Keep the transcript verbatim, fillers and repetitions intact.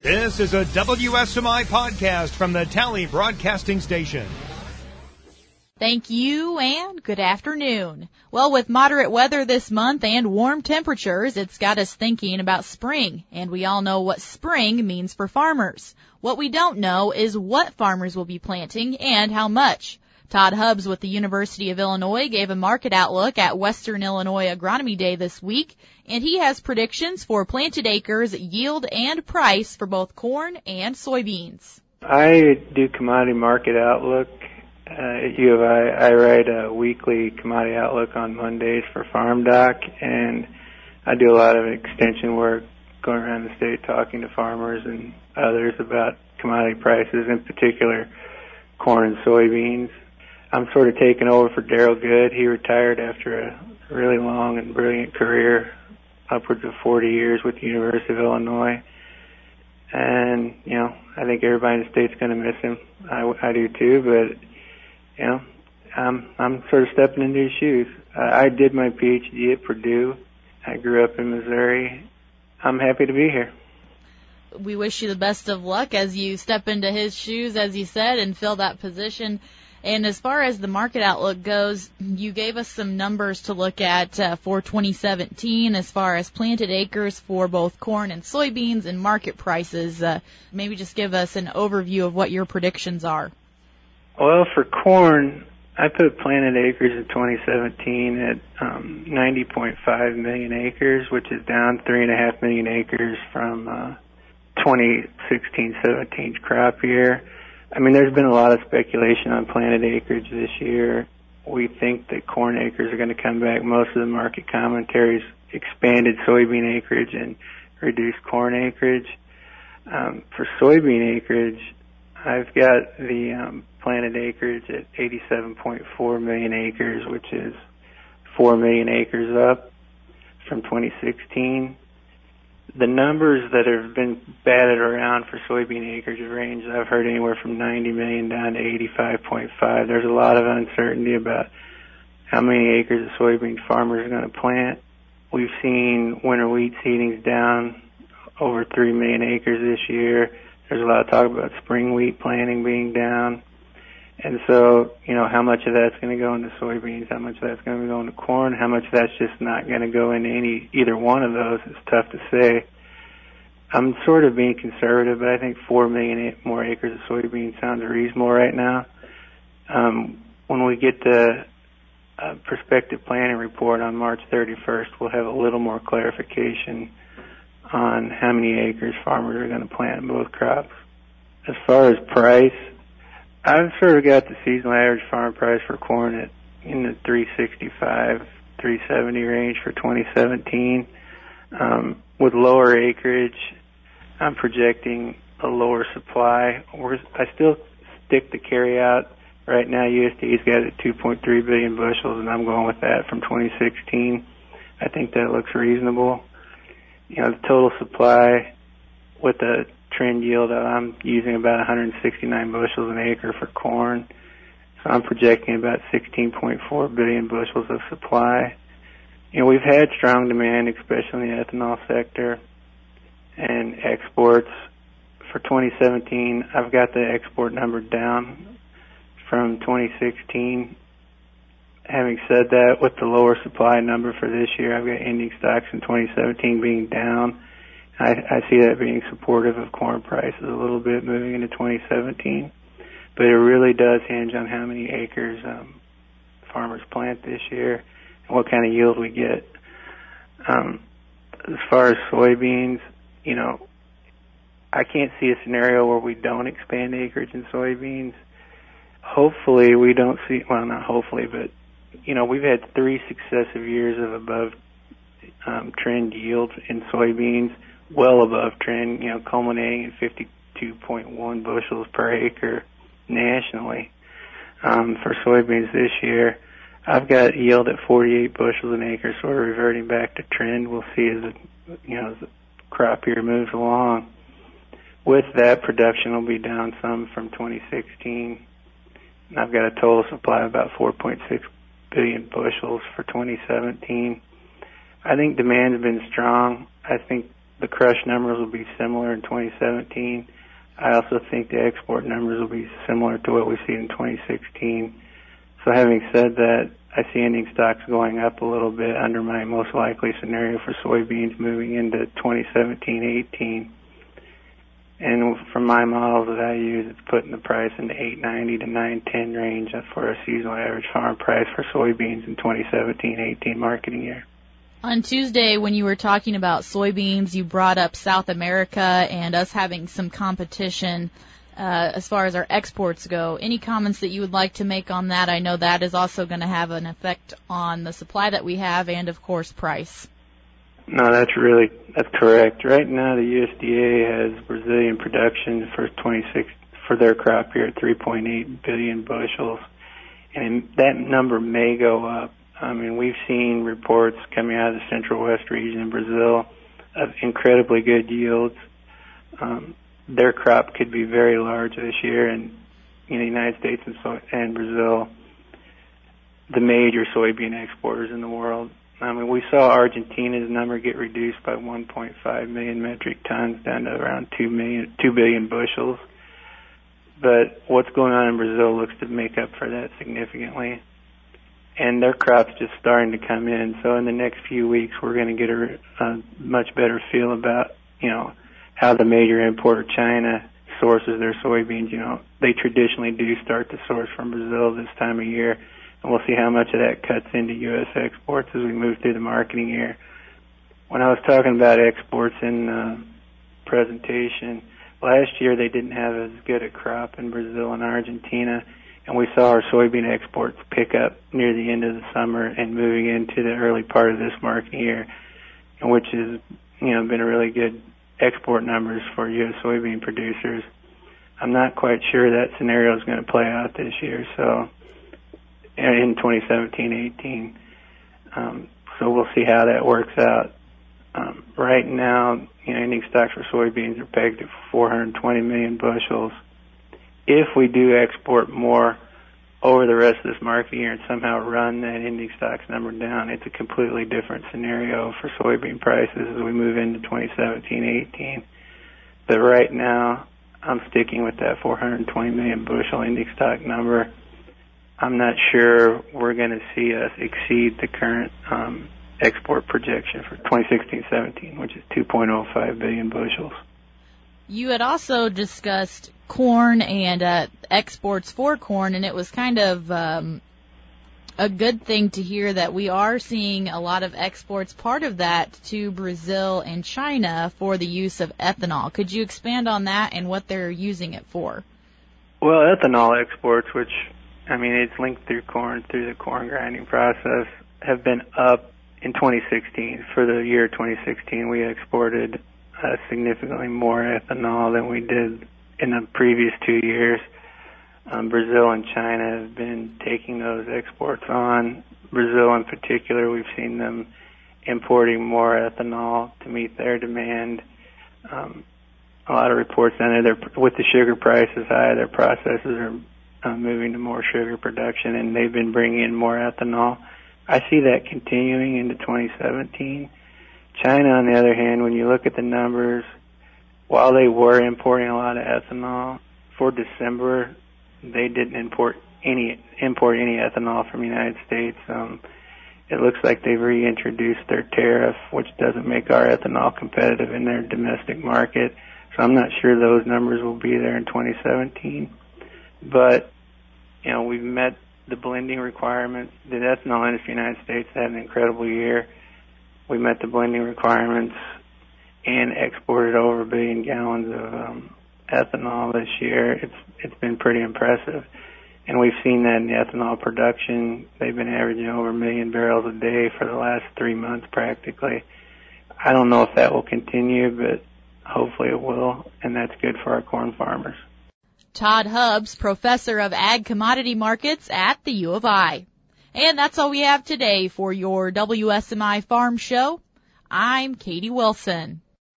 This is a W S M I podcast from the Tally Broadcasting Station. Thank you and good afternoon. Well, with moderate weather this month and warm temperatures, it's got us thinking about spring, and we all know what spring means for farmers. What we don't know is what farmers will be planting and how much. Todd Hubbs with the University of Illinois gave a market outlook at Western Illinois Agronomy Day this week, and he has predictions for planted acres, yield, and price for both corn and soybeans. I do commodity market outlook uh, at U of I. I write a weekly commodity outlook on Mondays for FarmDoc, and I do a lot of extension work going around the state talking to farmers and others about commodity prices, in particular corn and soybeans. I'm sort of taking over for Daryl Good. He retired after a really long and brilliant career, upwards of forty years with the University of Illinois. And, you know, I think everybody in the state's going to miss him. I, I do too, but, you know, I'm, I'm sort of stepping into his shoes. I, I did my P H D at Purdue. I grew up in Missouri. I'm happy to be here. We wish you the best of luck as you step into his shoes, as you said, and fill that position. And as far as the market outlook goes, you gave us some numbers to look at uh, for twenty seventeen as far as planted acres for both corn and soybeans and market prices. Uh, maybe just give us an overview of what your predictions are. Well, for corn, I put planted acres in twenty seventeen at um, ninety point five million acres, which is down three point five million acres from uh, twenty sixteen seventeen crop year. I mean, there's been a lot of speculation on planted acreage this year. We think that corn acres are going to come back. Most of the market commentaries expanded soybean acreage and reduced corn acreage. Um, for soybean acreage, I've got the um, planted acreage at eighty-seven point four million acres, which is four million acres up from twenty sixteen. The numbers that have been batted around for soybean acreage range, I've heard anywhere from ninety million down to eighty-five point five. There's a lot of uncertainty about how many acres of soybean farmers are going to plant. We've seen winter wheat seedings down over three million acres this year. There's a lot of talk about spring wheat planting being down. And so, you know, how much of that's going to go into soybeans, how much of that's going to go into corn, how much of that's just not going to go into any either one of those is tough to say. I'm sort of being conservative, but I think four million more acres of soybeans sounds reasonable right now. Um, when we get the uh, prospective planning report on March thirty-first, we'll have a little more clarification on how many acres farmers are going to plant in both crops. As far as price, I've sort of got the seasonal average farm price for corn at in the three sixty-five, three seventy range for twenty seventeen. Um, with lower acreage, I'm projecting a lower supply. We're, I still stick to carry out. Right now, U S D A's got it at two point three billion bushels, and I'm going with that from twenty sixteen. I think that looks reasonable. You know, the total supply with a trend yield, I'm using about one hundred sixty-nine bushels an acre for corn. So I'm projecting about sixteen point four billion bushels of supply. You know, we've had strong demand, especially in the ethanol sector and exports. For twenty seventeen, I've got the export number down from twenty sixteen. Having said that, with the lower supply number for this year, I've got ending stocks in twenty seventeen being down. I, I see that being supportive of corn prices a little bit moving into twenty seventeen. But it really does hinge on how many acres um, farmers plant this year and what kind of yield we get. Um, as far as soybeans, you know, I can't see a scenario where we don't expand acreage in soybeans. Hopefully we don't see, well, not hopefully, but, you know, we've had three successive years of above um, trend yields in soybeans, well above trend, you know, culminating at fifty-two point one bushels per acre nationally. Um, for soybeans this year, I've got yield at forty-eight bushels an acre, sort of reverting back to trend. We'll see as the, you know, as the crop year moves along. With that, production will be down some from twenty sixteen. I've got a total supply of about four point six billion bushels for twenty seventeen. I think demand's been strong. I think the crush numbers will be similar in twenty seventeen. I also think the export numbers will be similar to what we see in twenty sixteen. So having said that, I see ending stocks going up a little bit under my most likely scenario for soybeans moving into twenty seventeen eighteen. And from my models that I use, it's putting the price in the eight ninety to nine ten range for a seasonal average farm price for soybeans in twenty seventeen eighteen marketing year. On Tuesday, when you were talking about soybeans, you brought up South America and us having some competition uh, as far as our exports go. Any comments that you would like to make on that? I know that is also going to have an effect on the supply that we have and, of course, price. No, that's really, that's correct. Right now, the U S D A has Brazilian production for twenty-six for their crop year at three point eight billion bushels, and that number may go up. I mean, we've seen reports coming out of the Central West region in Brazil of incredibly good yields. Um, their crop could be very large this year, and in the United States and, so, and Brazil, the major soybean exporters in the world. I mean, we saw Argentina's number get reduced by one point five million metric tons down to around two million, two billion bushels. But what's going on in Brazil looks to make up for that significantly. And their crop's just starting to come in. So in the next few weeks, we're going to get a, a much better feel about, you know, how the major importer, China, sources their soybeans. You know, they traditionally do start to source from Brazil this time of year. And we'll see how much of that cuts into U S exports as we move through the marketing year. When I was talking about exports in the presentation, last year they didn't have as good a crop in Brazil and Argentina, and we saw our soybean exports pick up near the end of the summer and moving into the early part of this marketing year, which has, you know, been a really good export numbers for U S soybean producers. I'm not quite sure that scenario is going to play out this year, so in twenty seventeen eighteen. Um, so we'll see how that works out. Um, right now, you know, ending stocks for soybeans are pegged at four hundred twenty million bushels. If we do export more over the rest of this market year and somehow run that ending stocks number down, it's a completely different scenario for soybean prices as we move into twenty seventeen eighteen. But right now, I'm sticking with that four hundred twenty million bushel ending stock number. I'm not sure we're going to see us exceed the current um, export projection for twenty sixteen seventeen, which is two point oh five billion bushels. You had also discussed corn and uh, exports for corn, and it was kind of um, a good thing to hear that we are seeing a lot of exports, part of that to Brazil and China for the use of ethanol. Could you expand on that and what they're using it for? Well, ethanol exports, which, I mean, it's linked through corn, through the corn grinding process, have been up in twenty sixteen. For the year twenty sixteen, we exported uh, significantly more ethanol than we did in the previous two years. Um, Brazil and China have been taking those exports on. Brazil in particular, we've seen them importing more ethanol to meet their demand. Um, a lot of reports on it, with the sugar prices high, their processes are uh, moving to more sugar production, and they've been bringing in more ethanol. I see that continuing into twenty seventeen. China, on the other hand, when you look at the numbers, while they were importing a lot of ethanol, for December, they didn't import any import any ethanol from the United States. Um, it looks like they've reintroduced their tariff, which doesn't make our ethanol competitive in their domestic market. So I'm not sure those numbers will be there in twenty seventeen. But, you know, we've met the blending requirements. The ethanol industry in the United States had an incredible year. We met the blending requirements and exported over a billion gallons of um, ethanol this year. It's it's been pretty impressive, and we've seen that in the ethanol production. They've been averaging over a million barrels a day for the last three months practically. I don't know if that will continue, but hopefully it will, and that's good for our corn farmers. Todd Hubbs, Professor of Ag Commodity Markets at the U of I. And that's all we have today for your W S M I Farm Show. I'm Katie Wilson.